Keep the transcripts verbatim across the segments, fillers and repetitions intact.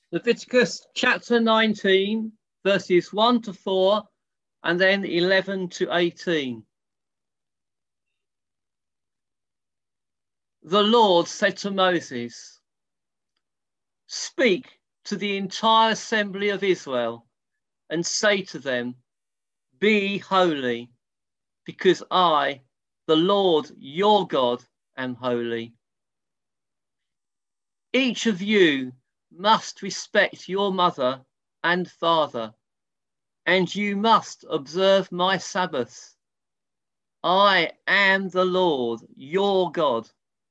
Leviticus chapter nineteen, verses one to four, and then eleven to eighteen. The Lord said to Moses, "Speak to the entire assembly of Israel and say to them, be holy, because I, the Lord your God, am holy. Each of you must respect your mother and father, and you must observe my Sabbaths. I am the Lord your God.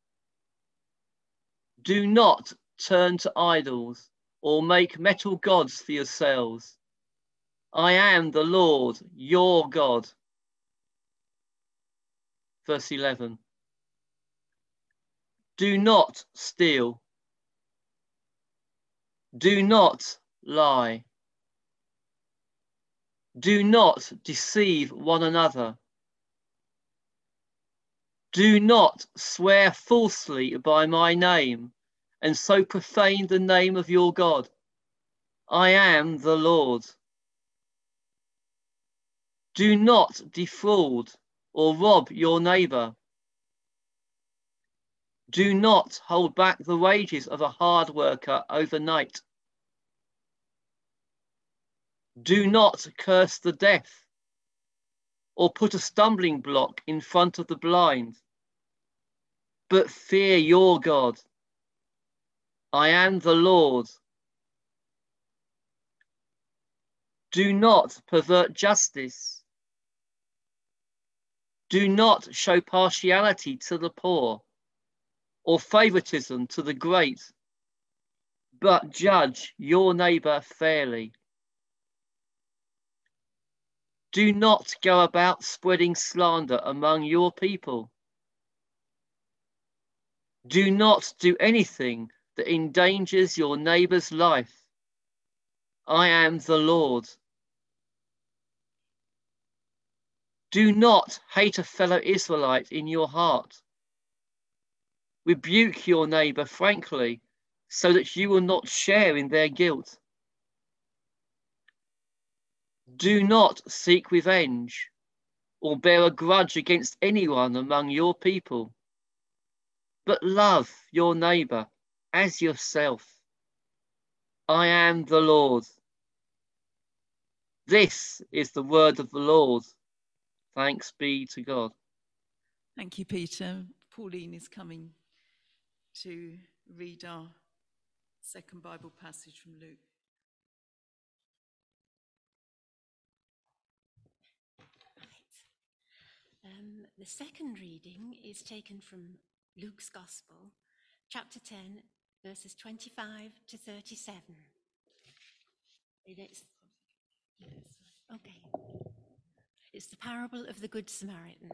Do not turn to idols or make metal gods for yourselves. I am the Lord your God." Verse eleven. Do not steal. Do not lie. Do not deceive one another. Do not swear falsely by my name and so profane the name of your God. I am the Lord. Do not defraud or rob your neighbor. Do not hold back the wages of a hard worker overnight. Do not curse the deaf or put a stumbling block in front of the blind, but fear your God. I am the Lord. Do not pervert justice. Do not show partiality to the poor or favoritism to the great, but judge your neighbor fairly. Do not go about spreading slander among your people. Do not do anything that endangers your neighbor's life. I am the Lord. Do not hate a fellow Israelite in your heart. Rebuke your neighbor frankly, so that you will not share in their guilt. Do not seek revenge or bear a grudge against anyone among your people, but love your neighbor as yourself. I am the Lord. This is the word of the Lord. Thanks be to God. Thank you, Peter. Pauline is coming to read our second Bible passage from Luke. Um, the second reading is taken from Luke's Gospel, chapter ten, verses twenty-five to thirty-seven. It's, okay. It's the parable of the Good Samaritan.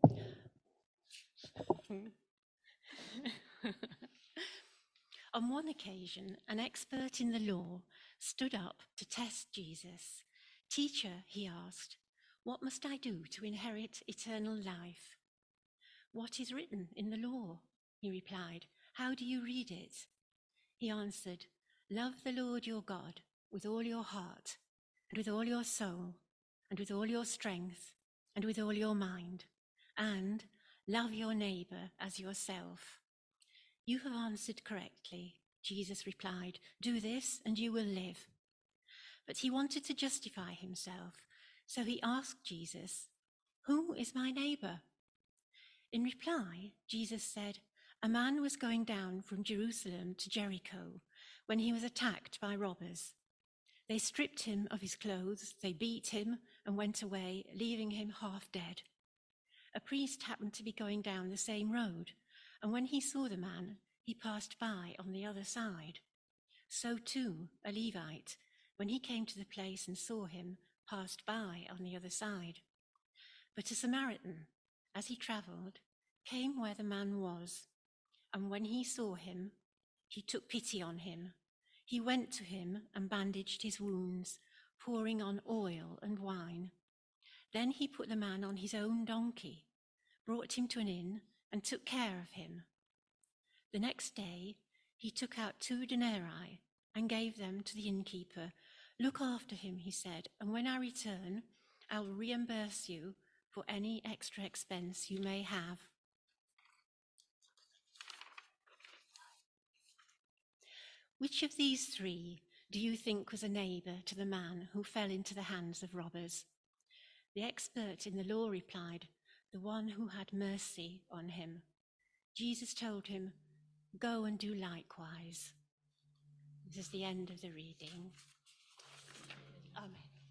On one occasion, an expert in the law stood up to test Jesus. "Teacher," he asked, "what must I do to inherit eternal life?" "What is written in the law?" he replied. "How do you read it?" He answered, "Love the Lord your God with all your heart, and with all your soul, and with all your strength, and with all your mind, and love your neighbor as yourself." "You have answered correctly," Jesus replied. "Do this and you will live." But he wanted to justify himself, so he asked Jesus, "Who is my neighbor?" In reply, Jesus said, "A man was going down from Jerusalem to Jericho when he was attacked by robbers. They stripped him of his clothes, they beat him, and went away, leaving him half dead. A priest happened to be going down the same road, and when he saw the man, he passed by on the other side. So too, a Levite, when he came to the place and saw him, passed by on the other side. But a Samaritan, as he traveled, came where the man was, and when he saw him, he took pity on him. He went to him and bandaged his wounds, pouring on oil and wine. Then he put the man on his own donkey, brought him to an inn, and took care of him. The next day, he took out two denarii and gave them to the innkeeper. Look after him, he said, and when I return, I will reimburse you for any extra expense you may have. Which of these three do you think was a neighbour to the man who fell into the hands of robbers? The expert in the law replied, the one who had mercy on him. Jesus told him, go and do likewise. This is the end of the reading. Amen.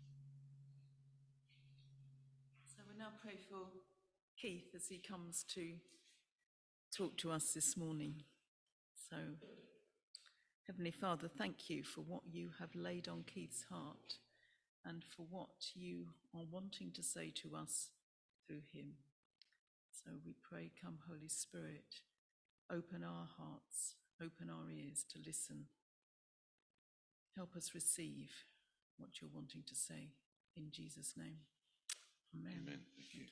So we'll now pray for Keith as he comes to talk to us this morning. So, Heavenly Father, thank you for what you have laid on Keith's heart and for what you are wanting to say to us through him. So we pray, come Holy Spirit, open our hearts, open our ears to listen. Help us receive what you're wanting to say. In Jesus' name, amen. Amen. Thank you.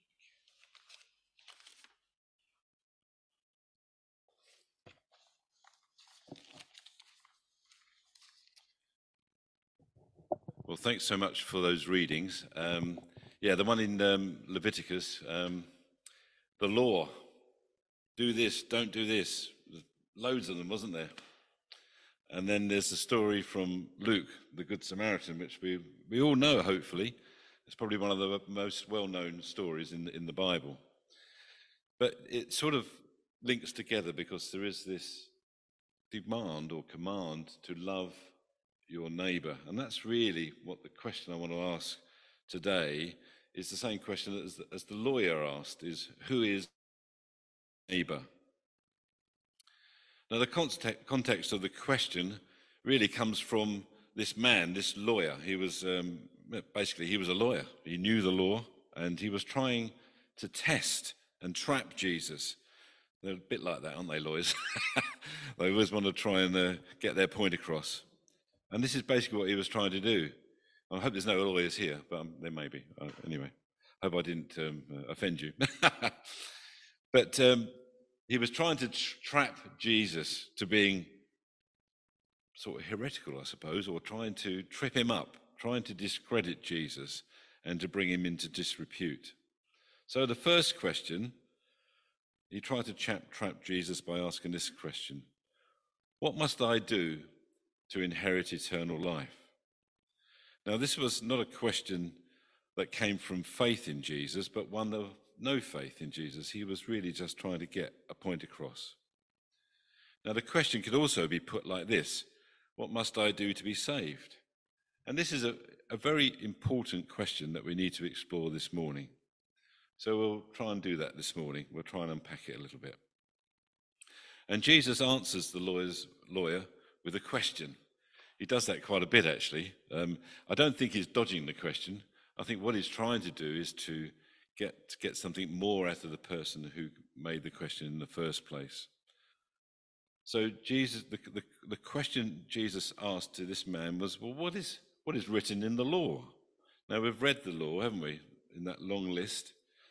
Well, thanks so much for those readings. Um, yeah, the one in um, Leviticus, um, the law, do this, don't do this. There's loads of them, wasn't there? And then there's the story from Luke, the Good Samaritan, which we, we all know, hopefully. It's probably one of the most well-known stories in the, in the Bible. But it sort of links together because there is this demand or command to love your neighbour. And that's really what the question I want to ask today is the same question as the, as the lawyer asked, is who is neighbour? Now the context, context of the question really comes from this man, this lawyer. He was, um, basically he was a lawyer. He knew the law and he was trying to test and trap Jesus. They're a bit like that, aren't they, lawyers? They always want to try and uh, get their point across. And this is basically what he was trying to do. I hope there's no lawyers here, but um, there may be. Uh, anyway, hope I didn't um, uh, offend you. But um, he was trying to tra- trap Jesus to being sort of heretical, I suppose, or trying to trip him up, trying to discredit Jesus and to bring him into disrepute. So the first question, he tried to trap, trap Jesus by asking this question: what must I do to inherit eternal life? Now, this was not a question that came from faith in Jesus, but one of no faith in Jesus. He was really just trying to get a point across. Now, the question could also be put like this: what must I do to be saved? And this is a, a very important question that we need to explore this morning. So we'll try and do that this morning. We'll try and unpack it a little bit. And Jesus answers the lawyer's lawyer with a question. He does that quite a bit, actually. Um, I don't think he's dodging the question. I think what he's trying to do is to get to get something more out of the person who made the question in the first place. So Jesus, the, the, the question Jesus asked to this man was, well, what is what is written in the law? Now, we've read the law, haven't we, in that long list.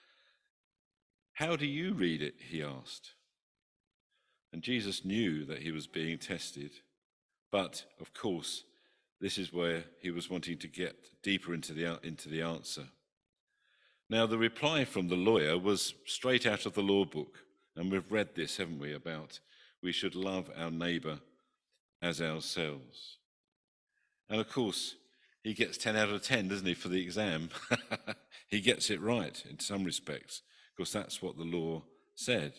How do you read it, he asked. And Jesus knew that he was being tested. But, of course, this is where he was wanting to get deeper into the, into the answer. Now, the reply from the lawyer was straight out of the law book. And we've read this, haven't we, about we should love our neighbour as ourselves. And, of course, he gets ten out of ten, doesn't he, for the exam? He gets it right in some respects, because that's what the law said.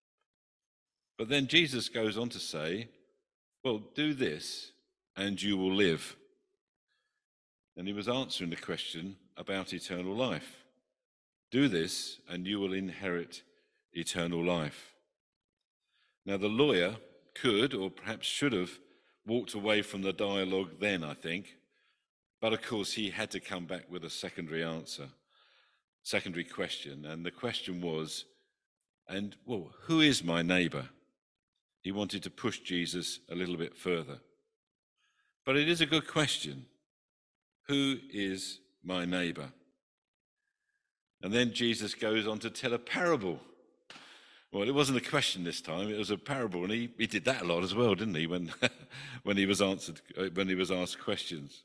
But then Jesus goes on to say, well, do this and you will live. And he was answering the question about eternal life. Do this and you will inherit eternal life. Now, the lawyer could, or perhaps should have, walked away from the dialogue then, I think. But of course, he had to come back with a secondary answer, secondary question. And the question was, and, well, who is my neighbour? He wanted to push Jesus a little bit further. But it is a good question. Who is my neighbour? And then Jesus goes on to tell a parable. Well, it wasn't a question this time, it was a parable, and he, he did that a lot as well, didn't he, when, when he was answered, when he was asked questions.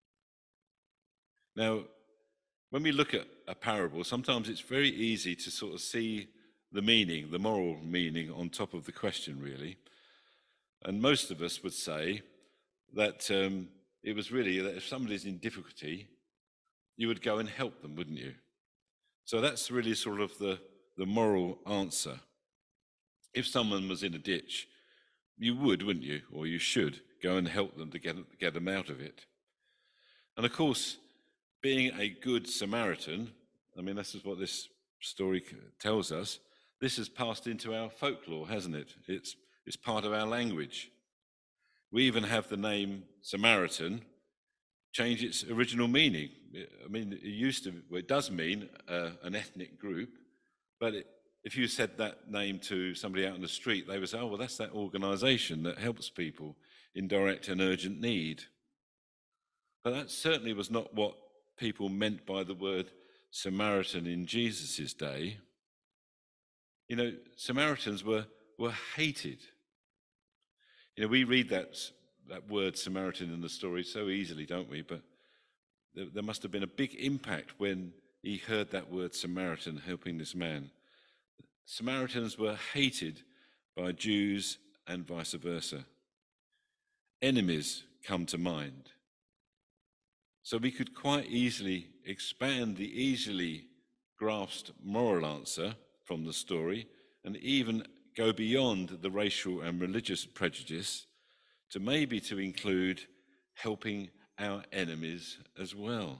Now, when we look at a parable, sometimes it's very easy to sort of see the meaning, the moral meaning on top of the question, really. And most of us would say that um, it was really that if somebody's in difficulty, you would go and help them, wouldn't you? So that's really sort of the, the moral answer. If someone was in a ditch, you would, wouldn't you? Or you should go and help them to get, get them out of it. And of course, being a good Samaritan, I mean, this is what this story tells us, this has passed into our folklore, hasn't it? It's, it's part of our language. We even have the name Samaritan change its original meaning. I mean, it used to, well, it does mean uh, an ethnic group, but it, if you said that name to somebody out on the street, they would say, oh, well, that's that organisation that helps people in direct and urgent need. But that certainly was not what people meant by the word Samaritan in Jesus' day. You know, Samaritans were, were hated. You know, we read that, that word Samaritan in the story so easily, don't we? But there, there must have been a big impact when he heard that word Samaritan helping this man. Samaritans were hated by Jews and vice versa. Enemies come to mind. So we could quite easily expand the easily grasped moral answer from the story and even go beyond the racial and religious prejudice to maybe to include helping our enemies as well.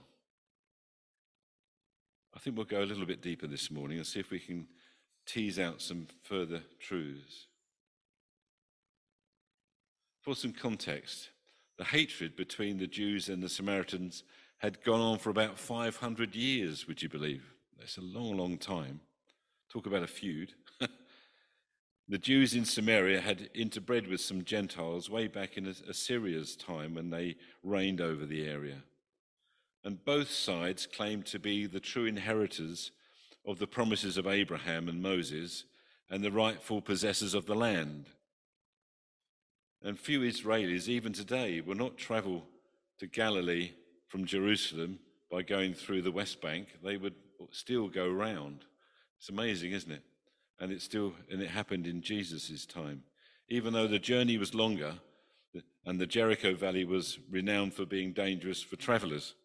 I think we'll go a little bit deeper this morning and see if we can tease out some further truths. For some context, the hatred between the Jews and the Samaritans had gone on for about five hundred years, would you believe? That's a long, long time. Talk about a feud. The Jews in Samaria had interbred with some Gentiles way back in Assyria's time when they reigned over the area. And both sides claimed to be the true inheritors of the promises of Abraham and Moses and the rightful possessors of the land. And few Israelis, even today, will not travel to Galilee from Jerusalem by going through the West Bank. They would still go round. It's amazing, isn't it? And it still, and it happened in Jesus' time. Even though the journey was longer, and the Jericho Valley was renowned for being dangerous for travelers.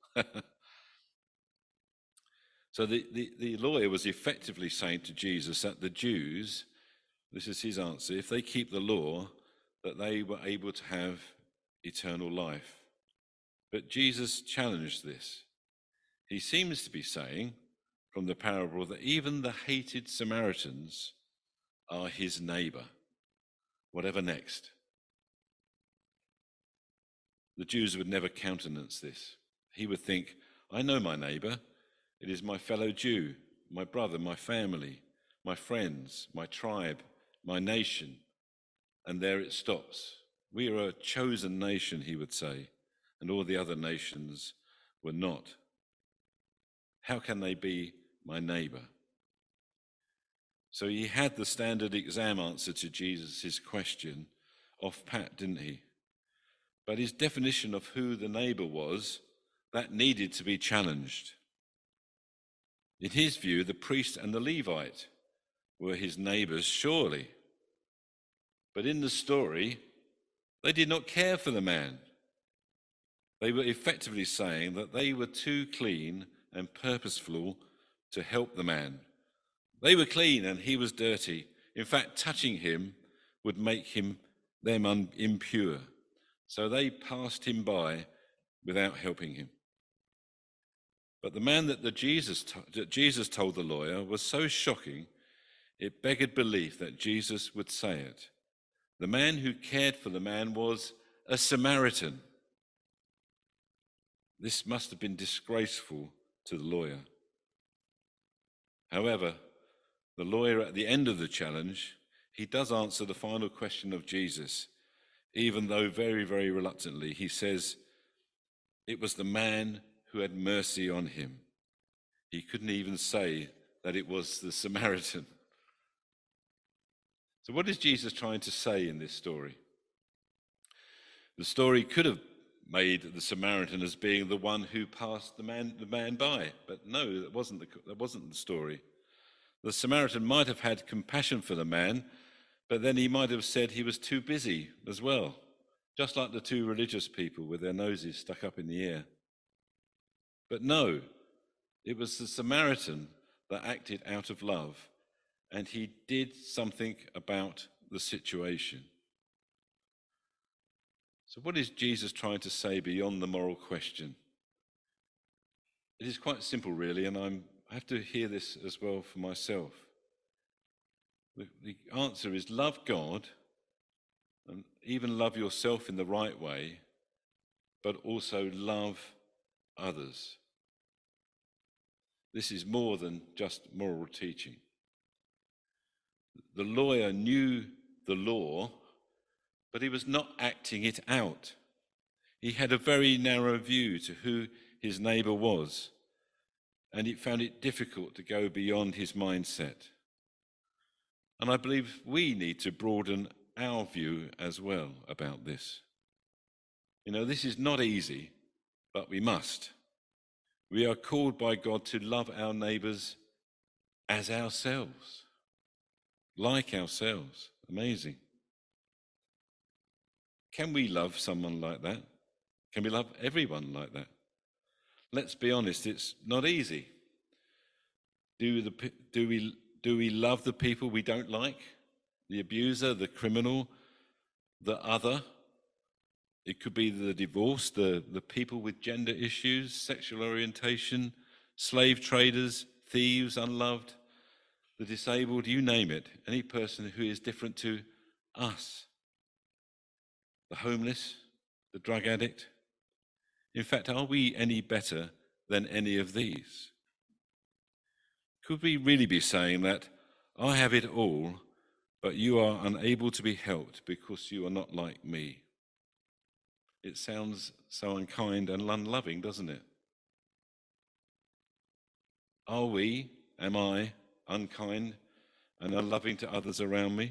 So the, the, the lawyer was effectively saying to Jesus that the Jews, this is his answer, if they keep the law, that they were able to have eternal life. But Jesus challenged this. He seems to be saying, from the parable, that even the hated Samaritans are his neighbour, whatever next. The Jews would never countenance this. He would think, I know my neighbour. It is my fellow Jew, my brother, my family, my friends, my tribe, my nation. And there it stops. We are a chosen nation, he would say, and all the other nations were not. How can they be my neighbour? So he had the standard exam answer to Jesus' question off pat, didn't he? But his definition of who the neighbour was, that needed to be challenged. In his view, the priest and the Levite were his neighbours, surely. But in the story, they did not care for the man. They were effectively saying that they were too clean and purposeful to help the man. They were clean and he was dirty. In fact, touching him would make him them un- impure. So they passed him by without helping him. But the man that, the Jesus, to- that Jesus told the lawyer was so shocking, it begged belief that Jesus would say it. The man who cared for the man was a Samaritan. This must have been disgraceful to the lawyer. However, the lawyer at the end of the challenge, he does answer the final question of Jesus, even though very, very reluctantly. He says, it was the man who had mercy on him. He couldn't even say that it was the Samaritan. So what is Jesus trying to say in this story? The story could have made the Samaritan as being the one who passed the man, the man by, but no, that wasn't the, that wasn't the story. The Samaritan might have had compassion for the man, but then he might have said he was too busy as well, just like the two religious people with their noses stuck up in the air. But no, it was the Samaritan that acted out of love, and he did something about the situation. So what is Jesus trying to say beyond the moral question? It is quite simple, really, and I'm, I have to hear this as well for myself. The, the answer is love God, and even love yourself in the right way, but also love others. This is more than just moral teaching. The lawyer knew the law, but he was not acting it out. He had a very narrow view to who his neighbour was, and he found it difficult to go beyond his mindset. And I believe we need to broaden our view as well about this. You know, this is not easy, but we must. We are called by God to love our neighbours as ourselves, like ourselves. Amazing. Can we love someone like that? Can we love everyone like that? Let's be honest, it's not easy. Do, the, do, we, do we love the people we don't like? The abuser, the criminal, the other? It could be the divorced, the, the people with gender issues, sexual orientation, slave traders, thieves, unloved, the disabled, you name it, any person who is different to us. The homeless, the drug addict. In fact, are we any better than any of these? Could we really be saying that I have it all, but you are unable to be helped because you are not like me? It sounds so unkind and unloving, doesn't it? Are we, am I, unkind and unloving to others around me?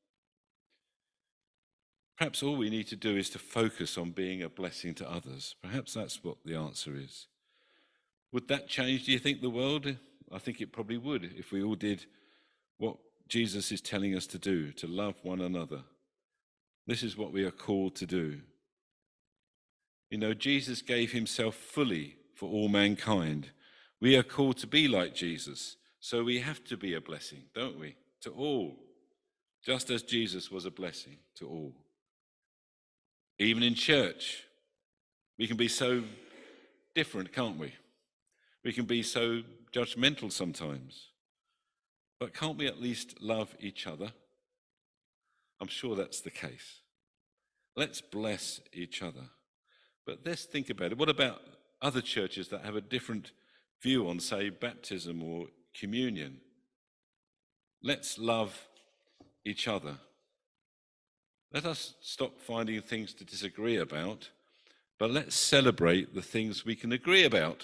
Perhaps all we need to do is to focus on being a blessing to others. Perhaps that's what the answer is. Would that change, do you think, the world? I think it probably would if we all did what Jesus is telling us to do, to love one another. This is what we are called to do. You know, Jesus gave himself fully for all mankind. We are called to be like Jesus, so we have to be a blessing, don't we? To all, just as Jesus was a blessing to all. Even in church, we can be so different, can't we? We can be so judgmental sometimes. But can't we at least love each other? I'm sure that's the case. Let's bless each other. But let's think about it. What about other churches that have a different view on, say, baptism or communion? Let's love each other. Let us stop finding things to disagree about, but let's celebrate the things we can agree about.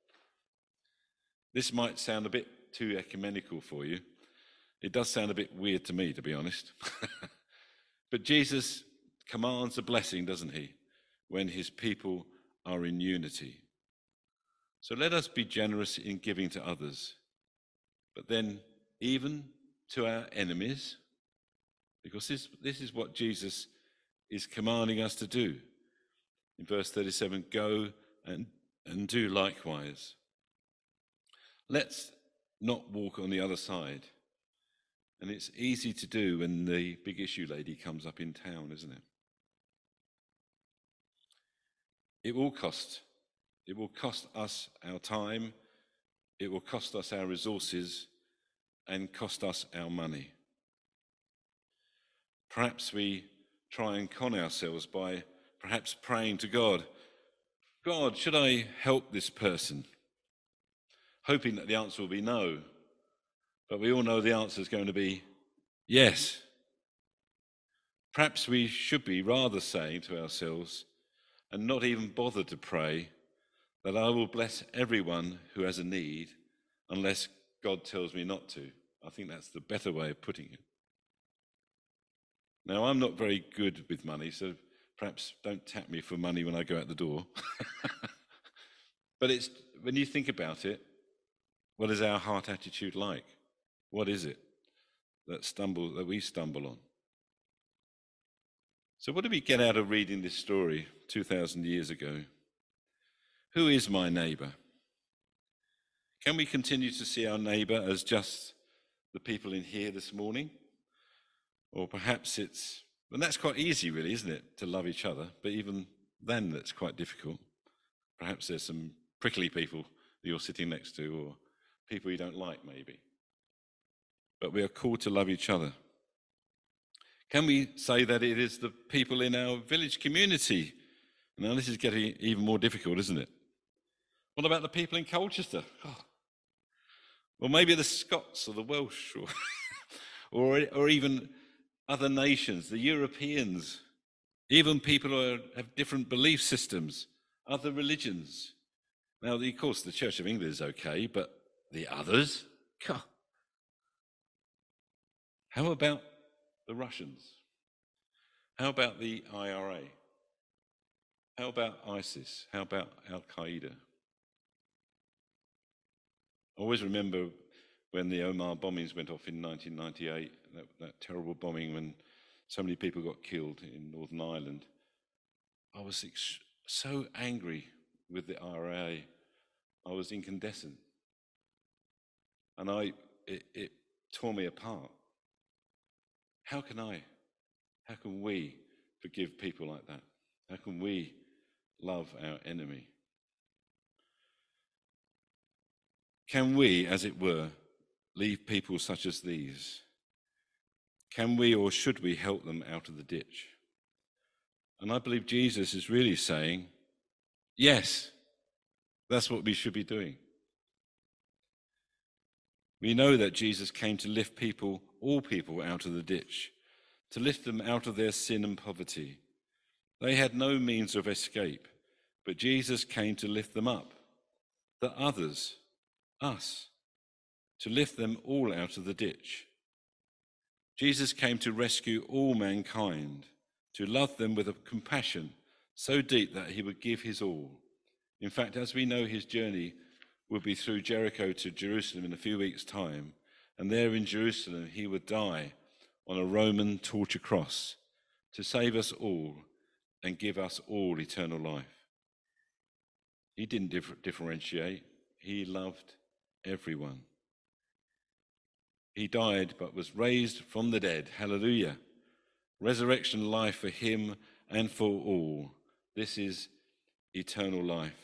This might sound a bit too ecumenical for you. It does sound a bit weird to me, to be honest. But Jesus commands a blessing, doesn't he, when his people are in unity. So let us be generous in giving to others, but then even to our enemies, because this, this is what Jesus is commanding us to do. In verse thirty-seven, go and, and do likewise. Let's not walk on the other side. And it's easy to do when the big issue lady comes up in town, isn't it? It will cost. It will cost us our time. It will cost us our resources and cost us our money. Perhaps we try and con ourselves by perhaps praying to God, God, should I help this person? Hoping that the answer will be no. But we all know the answer is going to be yes. Perhaps we should be rather saying to ourselves, and not even bother to pray, that I will bless everyone who has a need unless God tells me not to. I think that's the better way of putting it. Now, I'm not very good with money, so perhaps don't tap me for money when I go out the door. But it's when you think about it, what is our heart attitude like? What is it that stumble that we stumble on? So what do we get out of reading this story two thousand years ago? Who is my neighbour? Can we continue to see our neighbour as just the people in here this morning? Or perhaps it's, and that's quite easy really, isn't it, to love each other, but even then that's quite difficult. Perhaps there's some prickly people that you're sitting next to, or people you don't like maybe. But we are called to love each other. Can we say that it is the people in our village community? Now this is getting even more difficult, isn't it? What about the people in Colchester? Oh. Or maybe the Scots or the Welsh, or, or, or even other nations, the Europeans, even people who are, have different belief systems, other religions. Now, of course, the Church of England is okay, but the others? God. How about the Russians? How about the I R A? How about ISIS? How about Al-Qaeda? I always remember when the Omar bombings went off in nineteen ninety-eight, that, that terrible bombing when so many people got killed in Northern Ireland. I was ex- so angry with the I R A. I was incandescent. And I, it, it tore me apart. How can I, how can we forgive people like that? How can we love our enemy? Can we, as it were, leave people such as these? Can we or should we help them out of the ditch? And I believe Jesus is really saying, yes, that's what we should be doing. We know that Jesus came to lift people, all people, out of the ditch, to lift them out of their sin and poverty. They had no means of escape, but Jesus came to lift them up, that others, us, to lift them all out of the ditch. Jesus came to rescue all mankind, to love them with a compassion so deep that he would give his all. In fact, as we know, his journey will be through Jericho to Jerusalem in a few weeks' time, and there in Jerusalem he would die on a Roman torture cross to save us all and give us all eternal life. He didn't differ- differentiate. He loved everyone. He died but was raised from the dead. Hallelujah. Resurrection life for him and for all. This is eternal life.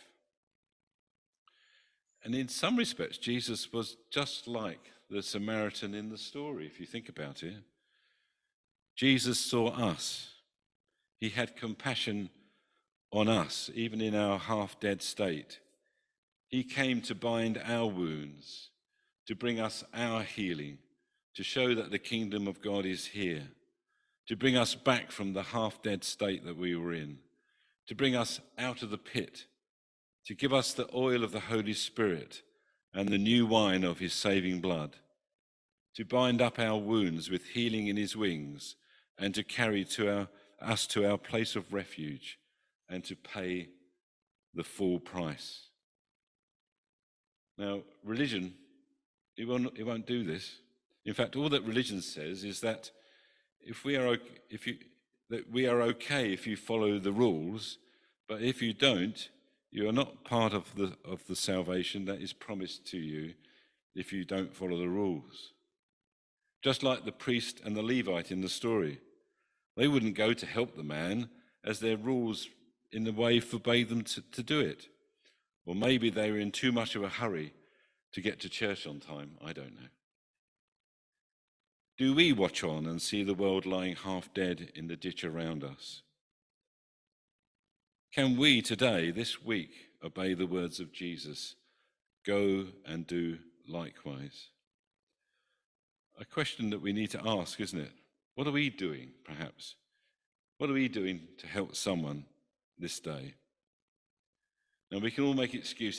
And in some respects, Jesus was just like the Samaritan in the story, if you think about it. Jesus saw us. He had compassion on us, even in our half-dead state. He came to bind our wounds, to bring us our healing, to show that the kingdom of God is here, to bring us back from the half-dead state that we were in, to bring us out of the pit, to give us the oil of the Holy Spirit and the new wine of his saving blood, to bind up our wounds with healing in his wings, and to carry to our, us to our place of refuge, and to pay the full price. Now, religion, it won't, it won't do this. In fact, all that religion says is that if we are if you that we are okay if you follow the rules, but if you don't, you are not part of the of the salvation that is promised to you if you don't follow the rules. Just like the priest and the Levite in the story. They wouldn't go to help the man as their rules in the way forbade them to, to do it. Or maybe they were in too much of a hurry to get to church on time. I don't know. Do we watch on and see the world lying half dead in the ditch around us? Can we today, this week, obey the words of Jesus? Go and do likewise. A question that we need to ask, isn't it? What are we doing, perhaps? What are we doing to help someone this day? Now, we can all make excuses.